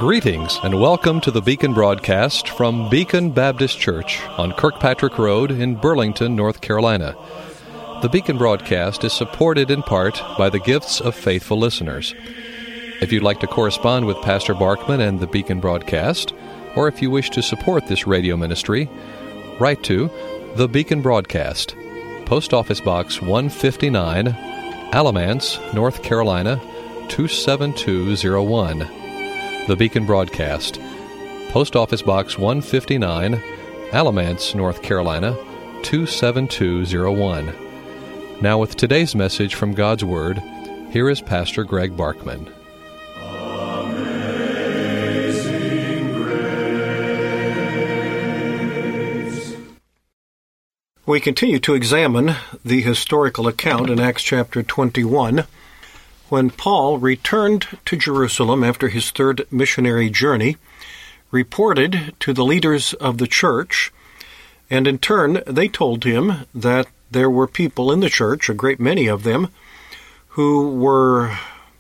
Greetings and welcome to the Beacon broadcast from Beacon Baptist Church on Kirkpatrick Road in Burlington, North Carolina. The Beacon broadcast is supported in part by the gifts of faithful listeners. If you'd like to correspond with Pastor Barkman and the Beacon broadcast, or if you wish to support this radio ministry, write to The Beacon Broadcast, Post Office Box 159, Alamance, North Carolina, 27201. The Beacon Broadcast, Post Office Box 159, Alamance, North Carolina, 27201. Now with today's message from God's Word, here is Pastor Greg Barkman. We continue to examine the historical account in Acts chapter 21, when Paul returned to Jerusalem after his third missionary journey, reported to the leaders of the church, and in turn they told him that there were people in the church, a great many of them, who were,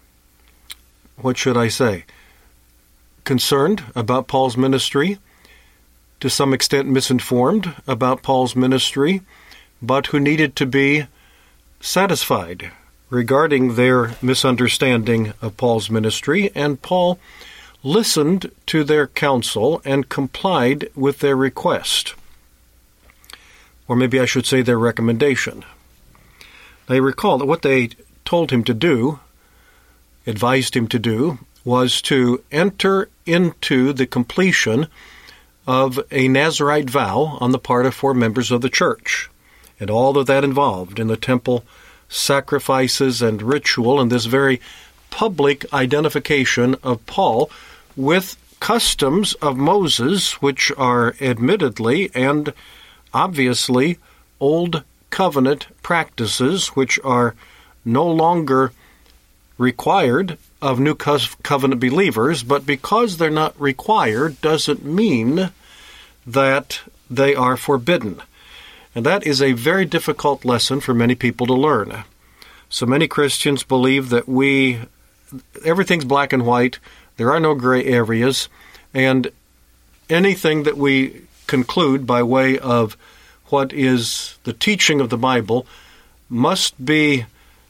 concerned about Paul's ministry, to some extent misinformed about Paul's ministry, but who needed to be satisfied regarding their misunderstanding of Paul's ministry, and Paul listened to their counsel and complied with their request. Or maybe I should say their recommendation. Now you recall that what they told him to do, advised him to do, was to enter into the completion of a Nazirite vow on the part of 4 members of the church, and all that involved in the temple sacrifices and ritual, and this very public identification of Paul with customs of Moses, which are admittedly and obviously old covenant practices, which are no longer required of new covenant believers, but because they're not required doesn't mean that they are forbidden. And that is a very difficult lesson for many people to learn. So many Christians believe that everything's black and white, there are no gray areas, and anything that we conclude by way of what is the teaching of the Bible must be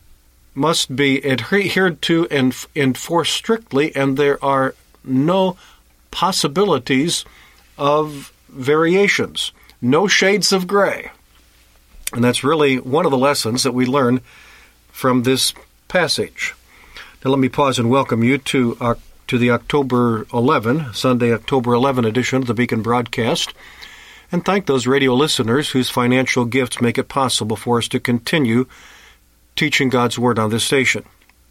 adhered to and enforced strictly, and there are no possibilities of variations, no shades of gray. And that's really one of the lessons that we learn from this passage. Now let me pause and welcome you to the Sunday, October 11 edition of the Beacon Broadcast, and thank those radio listeners whose financial gifts make it possible for us to continue teaching God's Word on this station.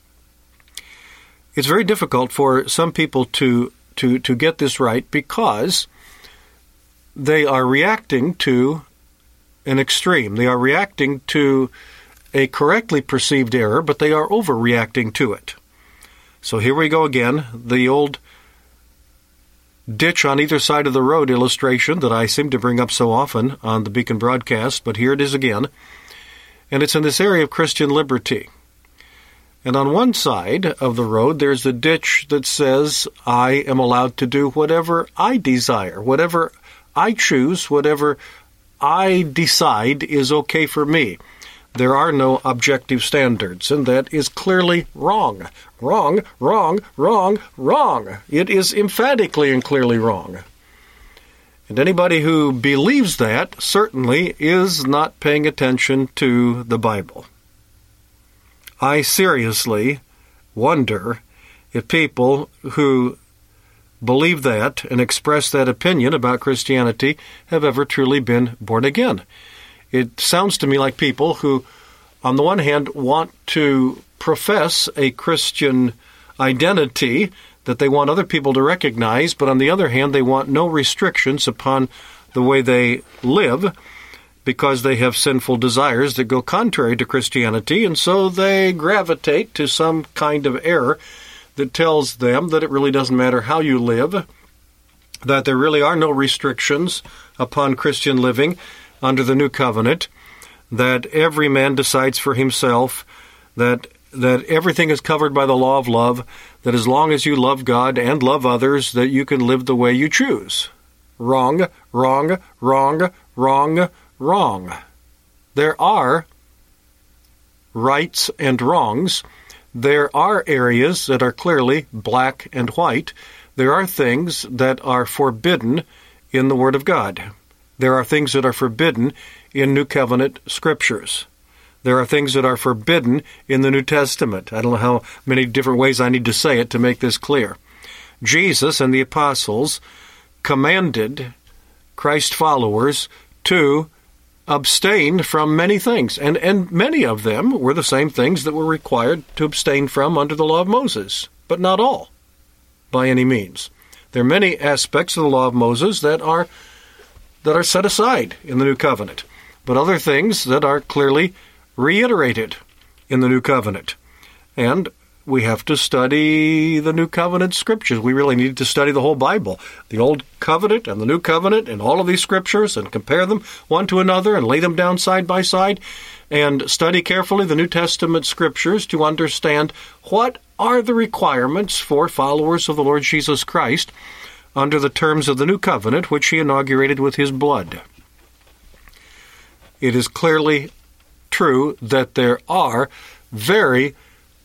It's very difficult for some people to get this right because they are reacting to an extreme. They are reacting to a correctly perceived error, but they are overreacting to it. So here we go again, the old ditch on either side of the road illustration that I seem to bring up so often on the Beacon Broadcast, but here it is again. And it's in this area of Christian liberty. And on one side of the road, there's a ditch that says, I am allowed to do whatever I desire, whatever I choose, whatever I decide is okay for me. There are no objective standards, and that is clearly wrong. Wrong, wrong, wrong, wrong. It is emphatically and clearly wrong. And anybody who believes that certainly is not paying attention to the Bible. I seriously wonder if people who believe that and express that opinion about Christianity have ever truly been born again. It sounds to me like people who, on the one hand, want to profess a Christian identity that they want other people to recognize, but on the other hand, they want no restrictions upon the way they live because they have sinful desires that go contrary to Christianity, and so they gravitate to some kind of error that tells them that it really doesn't matter how you live, that there really are no restrictions upon Christian living under the new covenant, that every man decides for himself, that everything is covered by the law of love, that as long as you love God and love others, that you can live the way you choose. Wrong, wrong, wrong, wrong, wrong. There are rights and wrongs. There are areas that are clearly black and white. There are things that are forbidden in the Word of God. There are things that are forbidden in New Covenant scriptures. There are things that are forbidden in the New Testament. I don't know how many different ways I need to say it to make this clear. Jesus and the apostles commanded Christ followers to abstain from many things, and many of them were the same things that were required to abstain from under the law of Moses, but not all, by any means. There are many aspects of the law of Moses that are set aside in the New Covenant, but other things that are clearly reiterated in the New Covenant. And we have to study the New Covenant scriptures. We really need to study the whole Bible, the Old Covenant and the New Covenant and all of these scriptures, and compare them one to another and lay them down side by side and study carefully the New Testament scriptures to understand what are the requirements for followers of the Lord Jesus Christ under the terms of the New Covenant, which he inaugurated with his blood. It is clearly true that there are very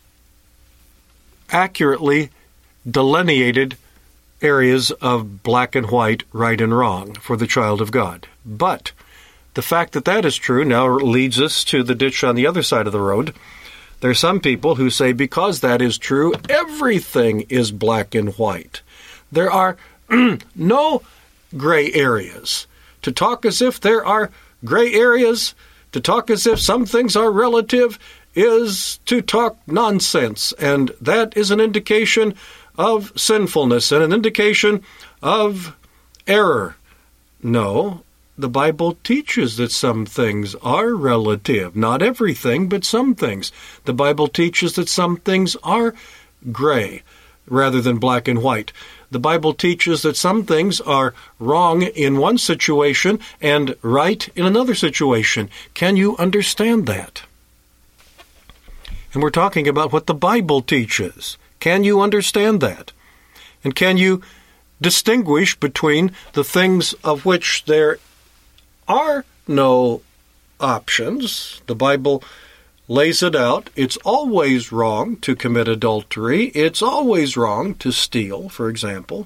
accurately delineated areas of black and white, right and wrong for the child of God. But the fact that that is true now leads us to the ditch on the other side of the road. There are some people who say because that is true, everything is black and white. There are no gray areas. To talk as if there are gray areas, to talk as if some things are relative, is to talk nonsense, and that is an indication of sinfulness and an indication of error. No, the Bible teaches that some things are relative. Not everything, but some things. The Bible teaches that some things are gray rather than black and white. The Bible teaches that some things are wrong in one situation and right in another situation. Can you understand that? And we're talking about what the Bible teaches. Can you understand that? And can you distinguish between the things of which there are no options? The Bible lays it out. It's always wrong to commit adultery. It's always wrong to steal, for example.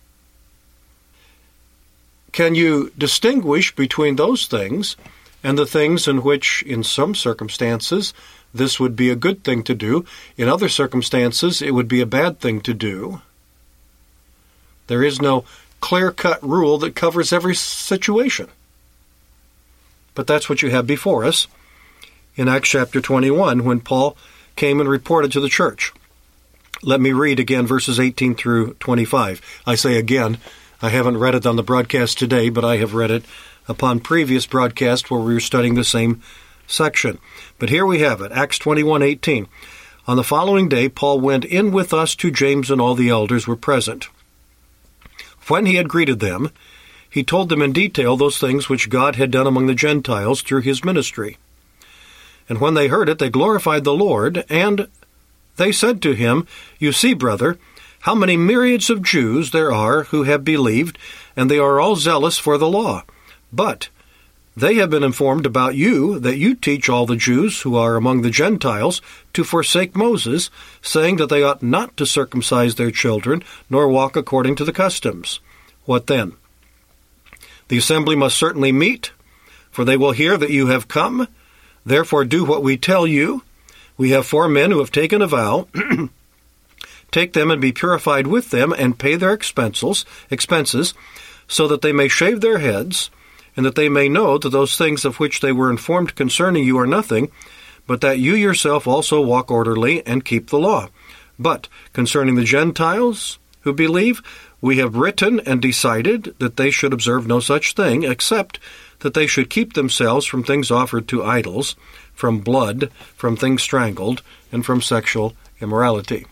Can you distinguish between those things and the things in which, in some circumstances, this would be a good thing to do? In other circumstances, it would be a bad thing to do. There is no clear-cut rule that covers every situation. But that's what you have before us in Acts chapter 21 when Paul came and reported to the church. Let me read again verses 18 through 25. I say again, I haven't read it on the broadcast today, but I have read it upon previous broadcasts where we were studying the same section. But here we have it, Acts 21:18. On the following day, Paul went in with us to James, and all the elders were present. When he had greeted them, he told them in detail those things which God had done among the Gentiles through his ministry. And when they heard it, they glorified the Lord, and they said to him, "You see, brother, how many myriads of Jews there are who have believed, and they are all zealous for the law. But they have been informed about you that you teach all the Jews who are among the Gentiles to forsake Moses, saying that they ought not to circumcise their children, nor walk according to the customs. What then? The assembly must certainly meet, for they will hear that you have come. Therefore do what we tell you. We have 4 men who have taken a vow. Take them and be purified with them, and pay their expenses, so that they may shave their heads, and that they may know that those things of which they were informed concerning you are nothing, but that you yourself also walk orderly and keep the law. But concerning the Gentiles who believe, we have written and decided that they should observe no such thing, except that they should keep themselves from things offered to idols, from blood, from things strangled, and from sexual immorality."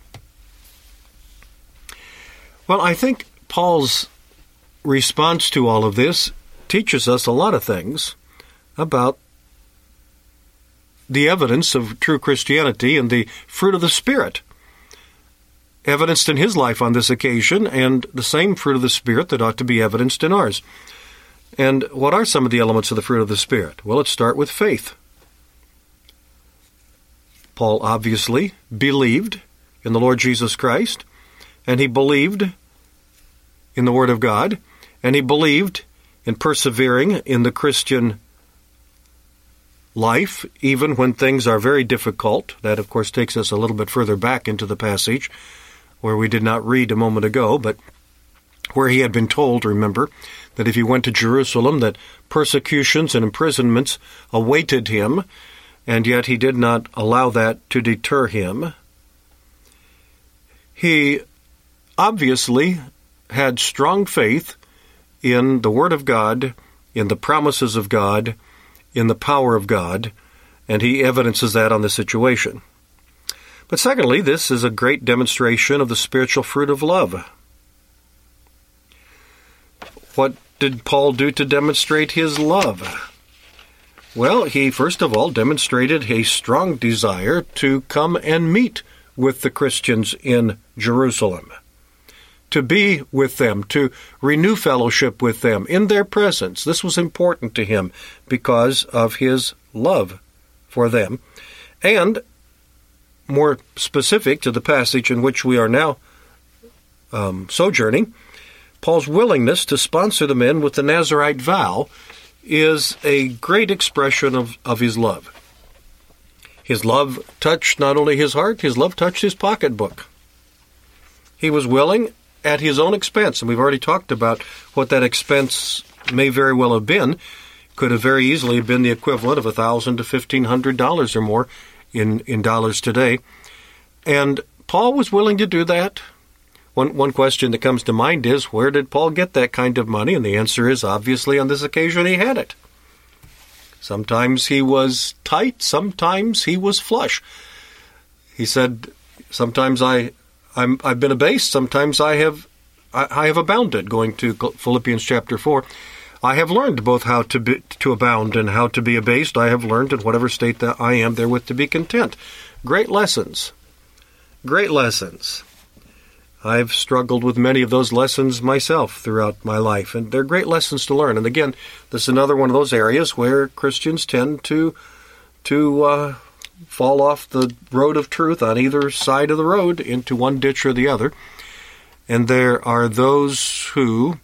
Well, I think Paul's response to all of this teaches us a lot of things about the evidence of true Christianity and the fruit of the Spirit. evidenced in his life on this occasion, and the same fruit of the Spirit that ought to be evidenced in ours. And what are some of the elements of the fruit of the Spirit? Well, let's start with faith. Paul obviously believed in the Lord Jesus Christ, and he believed in the Word of God, and he believed in persevering in the Christian life, even when things are very difficult. That, of course, takes us a little bit further back into the passage where we did not read a moment ago, but where he had been told, remember, that if he went to Jerusalem, that persecutions and imprisonments awaited him, and yet he did not allow that to deter him. He obviously had strong faith in the Word of God, in the promises of God, in the power of God, and he evidences that on the situation. But secondly, this is a great demonstration of the spiritual fruit of love. What did Paul do to demonstrate his love? Well, he first of all demonstrated a strong desire to come and meet with the Christians in Jerusalem, to be with them, to renew fellowship with them in their presence. This was important to him because of his love for them. And more specific to the passage in which we are now sojourning, Paul's willingness to sponsor the men with the Nazirite vow is a great expression of his love. His love touched not only his heart, his love touched his pocketbook. He was willing at his own expense, and we've already talked about what that expense may very well have been. Could have very easily been the equivalent of $1,000 to $1,500 or more in dollars today. And Paul was willing to do that. One question that comes to mind is, where did Paul get that kind of money? And the answer is, obviously, on this occasion, he had it. Sometimes he was tight, sometimes he was flush. He said, sometimes I've been abased, sometimes I have abounded, going to Philippians chapter 4. I have learned both how to abound and how to be abased. I have learned in whatever state that I am therewith to be content. Great lessons. Great lessons. I've struggled with many of those lessons myself throughout my life, and they're great lessons to learn. And again, this is another one of those areas where Christians tend to fall off the road of truth on either side of the road into one ditch or the other. And there are those who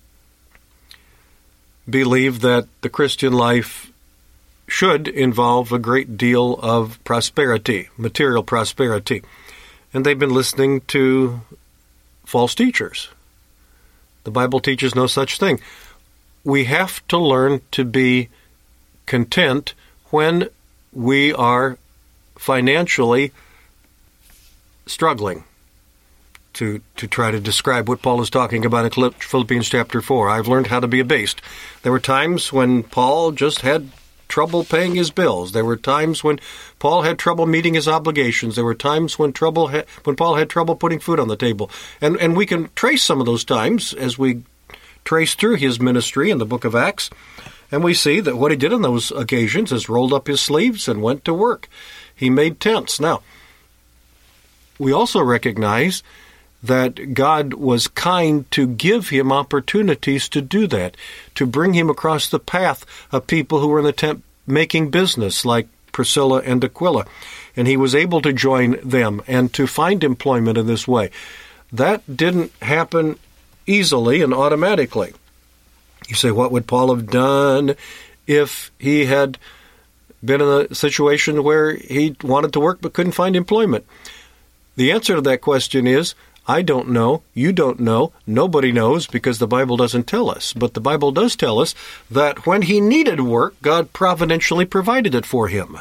believe that the Christian life should involve a great deal of prosperity, material prosperity. And they've been listening to false teachers. The Bible teaches no such thing. We have to learn to be content when we are financially struggling. To try to describe what Paul is talking about in Philippians chapter 4. I've learned how to be abased. There were times when Paul just had trouble paying his bills. There were times when Paul had trouble meeting his obligations. There were times when Paul had trouble putting food on the table. And we can trace some of those times as we trace through his ministry in the book of Acts. And we see that what he did on those occasions is rolled up his sleeves and went to work. He made tents. Now, we also recognize that God was kind to give him opportunities to do that, to bring him across the path of people who were in the tent-making business, like Priscilla and Aquila. And he was able to join them and to find employment in this way. That didn't happen easily and automatically. You say, what would Paul have done if he had been in a situation where he wanted to work but couldn't find employment? The answer to that question is, I don't know, you don't know, nobody knows, because the Bible doesn't tell us. But the Bible does tell us that when he needed work, God providentially provided it for him.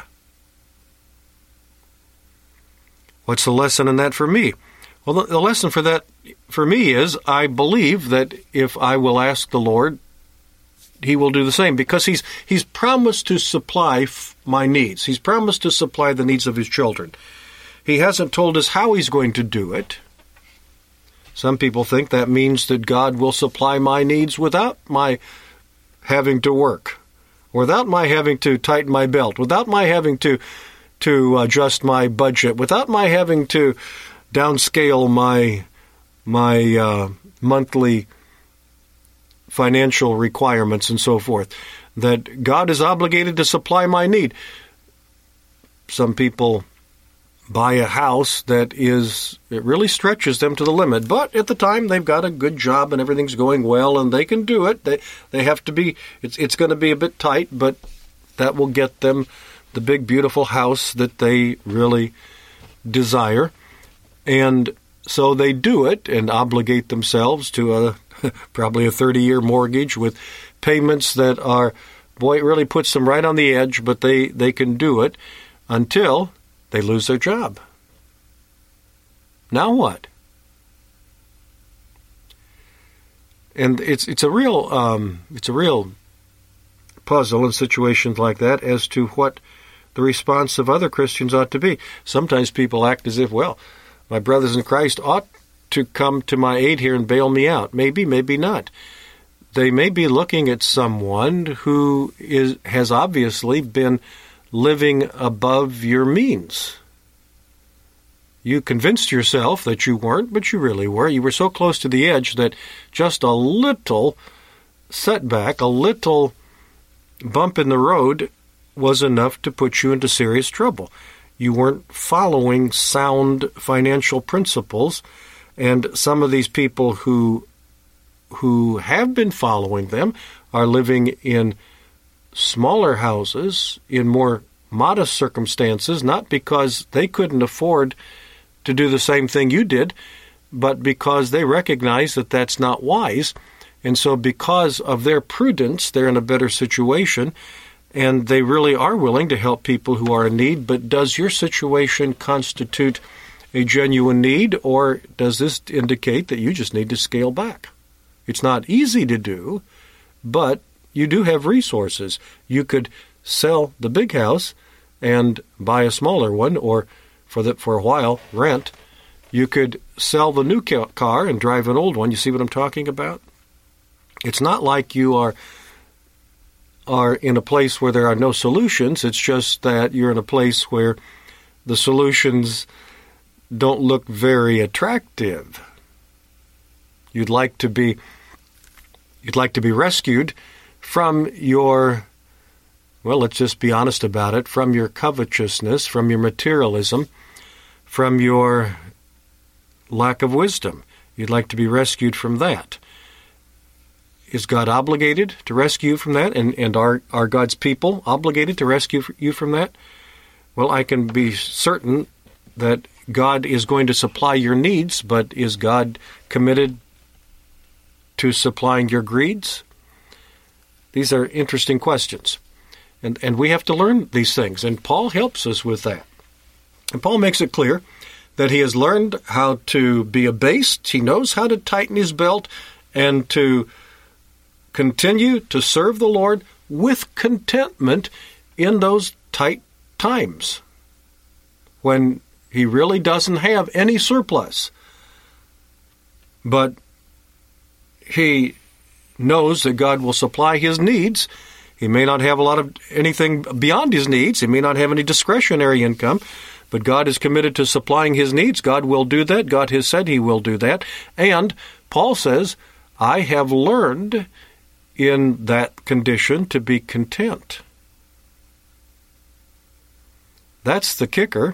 What's the lesson in that for me? Well, the lesson for that for me is I believe that if I will ask the Lord, he will do the same, because he's promised to supply my needs. He's promised to supply the needs of his children. He hasn't told us how he's going to do it. Some people think that means that God will supply my needs without my having to work, without my having to tighten my belt, without my having to adjust my budget, without my having to downscale my monthly financial requirements and so forth, that God is obligated to supply my need. Some people buy a house it really stretches them to the limit, but at the time they've got a good job and everything's going well and they can do it. They have to be, it's going to be a bit tight, but that will get them the big beautiful house that they really desire. And so they do it and obligate themselves to probably a 30-year mortgage with payments that are, boy, it really puts them right on the edge, but they can do it until they lose their job. Now what? And it's a real puzzle in situations like that as to what the response of other Christians ought to be. Sometimes people act as if, well, my brothers in Christ ought to come to my aid here and bail me out. Maybe, maybe not. They may be looking at someone who has obviously been living above your means. You convinced yourself that you weren't, but you really were. You were so close to the edge that just a little setback, a little bump in the road was enough to put you into serious trouble. You weren't following sound financial principles, and some of these people who have been following them are living in smaller houses, in more modest circumstances, not because they couldn't afford to do the same thing you did, but because they recognize that that's not wise. And so because of their prudence, they're in a better situation, and they really are willing to help people who are in need. But does your situation constitute a genuine need, or does this indicate that you just need to scale back? It's not easy to do, but you do have resources. You could sell the big house and buy a smaller one, or for a while, rent. You could sell the new car and drive an old one. You see what I'm talking about? It's not like you are in a place where there are no solutions. It's just that you're in a place where the solutions don't look very attractive. You'd like to be rescued from your, well, let's just be honest about it, from your covetousness, from your materialism, from your lack of wisdom. You'd like to be rescued from that. Is God obligated to rescue you from that? And are God's people obligated to rescue you from that? Well, I can be certain that God is going to supply your needs, but is God committed to supplying your greeds? These are interesting questions. And we have to learn these things, and Paul helps us with that. And Paul makes it clear that he has learned how to be abased. He knows how to tighten his belt and to continue to serve the Lord with contentment in those tight times when he really doesn't have any surplus. But he knows that God will supply his needs. He may not have a lot of anything beyond his needs. He may not have any discretionary income, but God is committed to supplying his needs. God will do that. God has said he will do that. And Paul says, I have learned in that condition to be content. That's the kicker.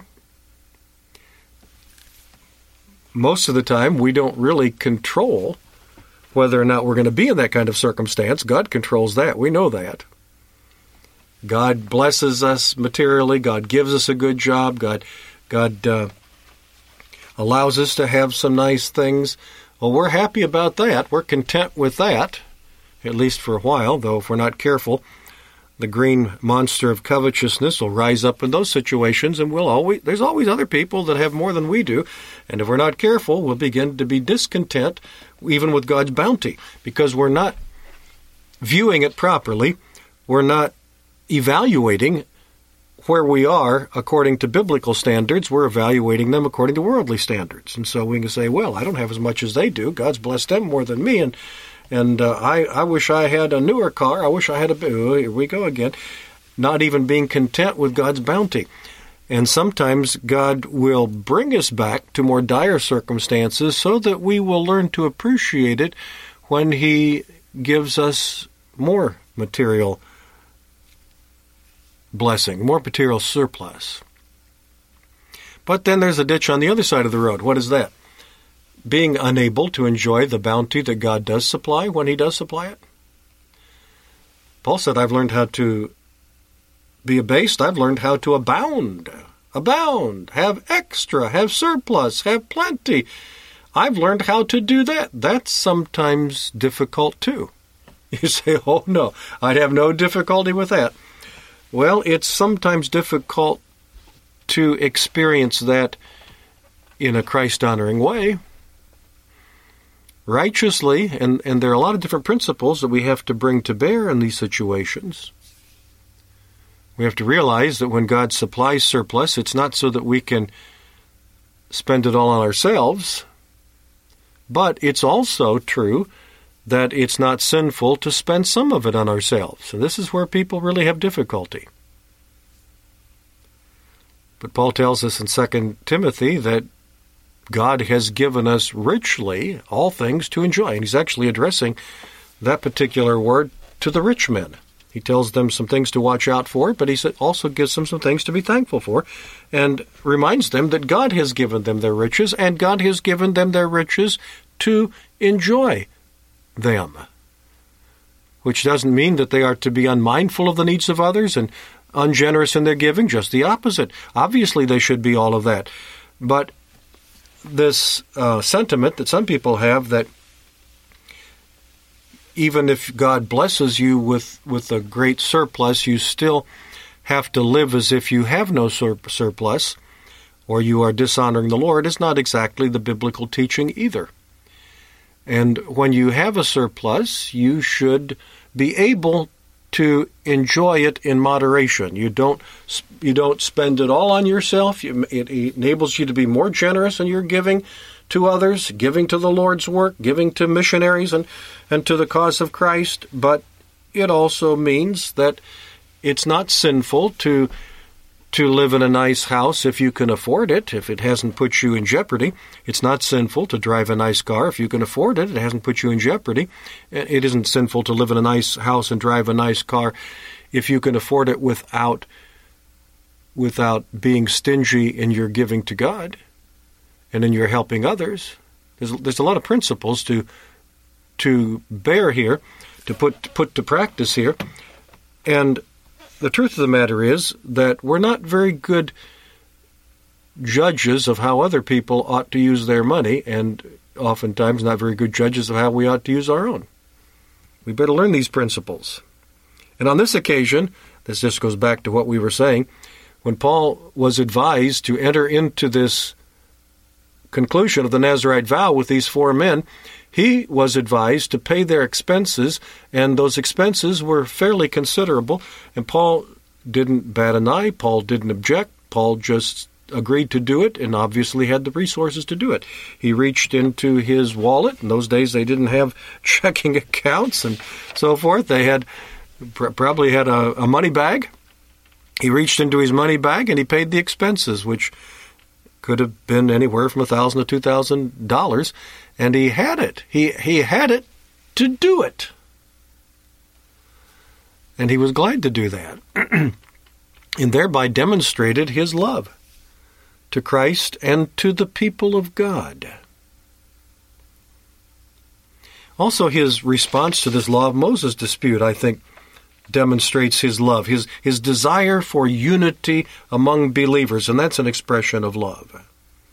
Most of the time, we don't really control whether or not we're going to be in that kind of circumstance. God controls that. We know that. God blesses us materially. God gives us a good job. God allows us to have some nice things. Well, we're happy about that. We're content with that, at least for a while, though if we're not careful, the green monster of covetousness will rise up in those situations, and there's always other people that have more than we do, and if we're not careful, we'll begin to be discontent even with God's bounty, because we're not viewing it properly. We're not evaluating where we are according to biblical standards. We're evaluating them according to worldly standards, and so we can say, well, I don't have as much as they do. God's blessed them more than me, and I wish I had a newer car. I wish I had here we go again. Not even being content with God's bounty. And sometimes God will bring us back to more dire circumstances so that we will learn to appreciate it when He gives us more material blessing, more material surplus. But then there's a ditch on the other side of the road. What is that? Being unable to enjoy the bounty that God does supply when He does supply it. Paul said, I've learned how to be abased. I've learned how to abound. Abound. Have extra. Have surplus. Have plenty. I've learned how to do that. That's sometimes difficult too. You say, oh no, I'd have no difficulty with that. Well, it's sometimes difficult to experience that in a Christ-honoring way, righteously, and there are a lot of different principles that we have to bring to bear in these situations. We have to realize that when God supplies surplus, it's not so that we can spend it all on ourselves, but it's also true that it's not sinful to spend some of it on ourselves. And this is where people really have difficulty. But Paul tells us in 2 Timothy that God has given us richly all things to enjoy. And he's actually addressing that particular word to the rich men. He tells them some things to watch out for, but he also gives them some things to be thankful for, and reminds them that God has given them their riches, and God has given them their riches to enjoy them. Which doesn't mean that they are to be unmindful of the needs of others and ungenerous in their giving, just the opposite. Obviously, they should be all of that. But this sentiment that some people have that even if God blesses you with a great surplus, you still have to live as if you have no surplus, or you are dishonoring the Lord, is not exactly the biblical teaching either. And when you have a surplus, you should be able to enjoy it in moderation. You don't spend it all on yourself. It enables you to be more generous in your giving to others, giving to the Lord's work, giving to missionaries and to the cause of Christ. But it also means that it's not sinful to live in a nice house if you can afford it, if it hasn't put you in jeopardy. It's not sinful to drive a nice car if you can afford it. It hasn't put you in jeopardy. It isn't sinful to live in a nice house and drive a nice car if you can afford it without being stingy in your giving to God and in your helping others. There's a lot of principles to bear here, to put to practice here. And the truth of the matter is that we're not very good judges of how other people ought to use their money, and oftentimes not very good judges of how we ought to use our own. We better learn these principles. And on this occasion, this just goes back to what we were saying, when Paul was advised to enter into this conclusion of the Nazirite vow with these 4 men, he was advised to pay their expenses, and those expenses were fairly considerable, and Paul didn't bat an eye, Paul didn't object, Paul just agreed to do it, and obviously had the resources to do it. He reached into his wallet. In those days they didn't have checking accounts and so forth. They had probably had a money bag. He reached into his money bag and he paid the expenses, which could have been anywhere from $1,000 to $2,000, and he had it. He had it to do it. And he was glad to do that, and thereby demonstrated his love to Christ and to the people of God. Also, his response to this law of Moses dispute, I think, demonstrates his love, his desire for unity among believers, and that's an expression of love.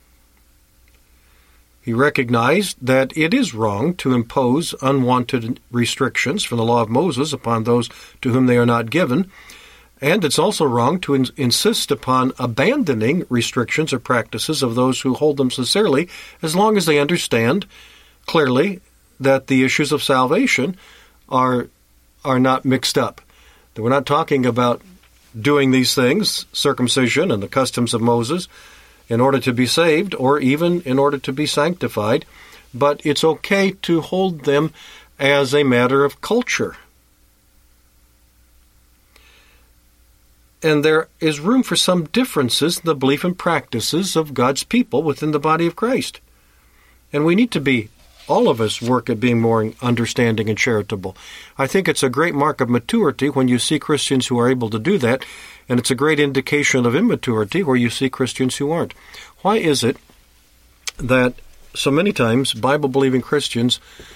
He recognized that it is wrong to impose unwanted restrictions from the law of Moses upon those to whom they are not given, and it's also wrong to insist upon abandoning restrictions or practices of those who hold them sincerely, as long as they understand clearly that the issues of salvation are not mixed up. That we're not talking about doing these things, circumcision and the customs of Moses, in order to be saved or even in order to be sanctified, but it's okay to hold them as a matter of culture. And there is room for some differences in the belief and practices of God's people within the body of Christ. And we need to be, all of us work at being more understanding and charitable. I think it's a great mark of maturity when you see Christians who are able to do that, and it's a great indication of immaturity where you see Christians who aren't. Why is it that so many times Bible-believing Christians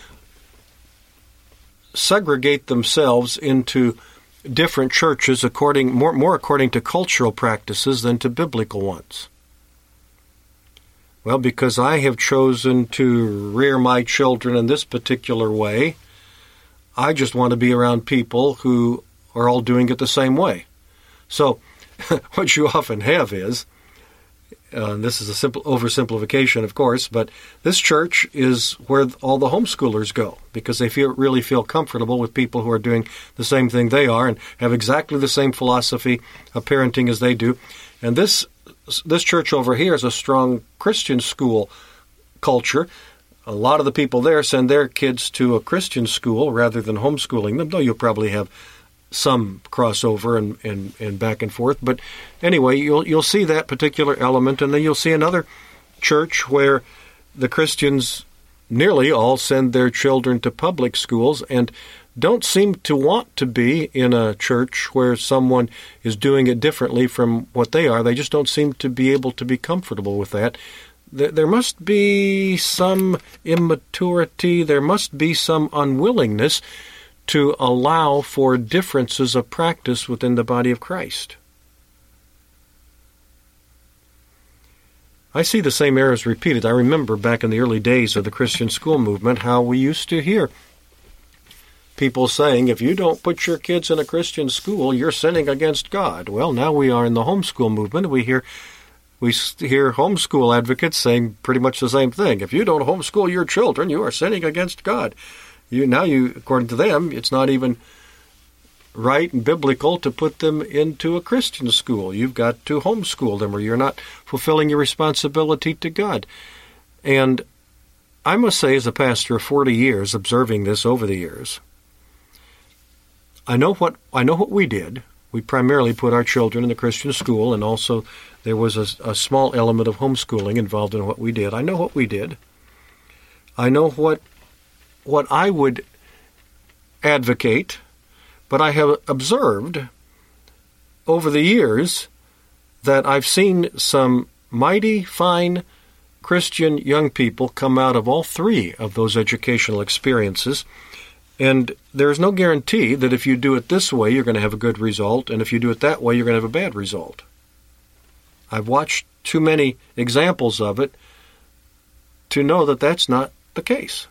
segregate themselves into different churches more according to cultural practices than to biblical ones? Well, because I have chosen to rear my children in this particular way, I just want to be around people who are all doing it the same way. So what you often have is, this is a simple oversimplification, of course, but this church is where all the homeschoolers go because they really feel comfortable with people who are doing the same thing they are and have exactly the same philosophy of parenting as they do. And this church over here is a strong Christian school culture. A lot of the people there send their kids to a Christian school rather than homeschooling them, though you'll probably have some crossover and back and forth. But anyway, you'll see that particular element, and then you'll see another church where the Christians nearly all send their children to public schools and don't seem to want to be in a church where someone is doing it differently from what they are. They just don't seem to be able to be comfortable with that. There must be some immaturity. There must be some unwillingness to allow for differences of practice within the body of Christ. I see the same errors repeated. I remember back in the early days of the Christian school movement how we used to hear people saying, if you don't put your kids in a Christian school, you're sinning against God. Well, now we are in the homeschool movement. We hear homeschool advocates saying pretty much the same thing. If you don't homeschool your children, you are sinning against God. According to them, it's not even right and biblical to put them into a Christian school. You've got to homeschool them or you're not fulfilling your responsibility to God. And I must say, as a pastor of 40 years, observing this over the years, I know what we did. We primarily put our children in the Christian school, and also there was a small element of homeschooling involved in what we did. I know what we did. I know what I would advocate, but I have observed over the years that I've seen some mighty fine Christian young people come out of all three of those educational experiences, and there's no guarantee that if you do it this way, you're going to have a good result, and if you do it that way, you're going to have a bad result. I've watched too many examples of it to know that that's not the case.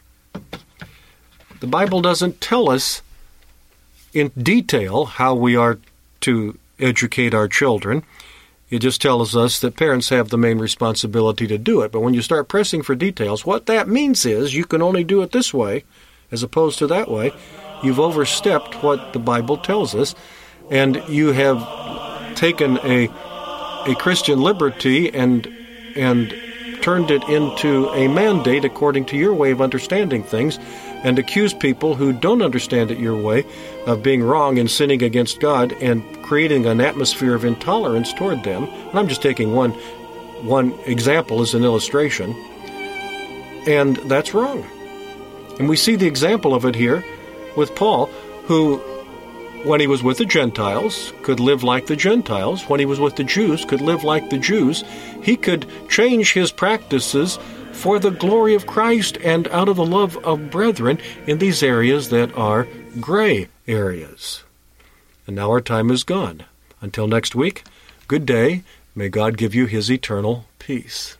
The Bible doesn't tell us in detail how we are to educate our children. It just tells us that parents have the main responsibility to do it. But when you start pressing for details, what that means is you can only do it this way as opposed to that way. You've overstepped what the Bible tells us, and you have taken a Christian liberty and turned it into a mandate according to your way of understanding things, and accuse people who don't understand it your way of being wrong and sinning against God and creating an atmosphere of intolerance toward them. And I'm just taking one example as an illustration. And that's wrong. And we see the example of it here with Paul, who, when he was with the Gentiles, could live like the Gentiles. When he was with the Jews, could live like the Jews. He could change his practices for the glory of Christ and out of the love of brethren in these areas that are gray areas. And now our time is gone. Until next week, good day. May God give you His eternal peace.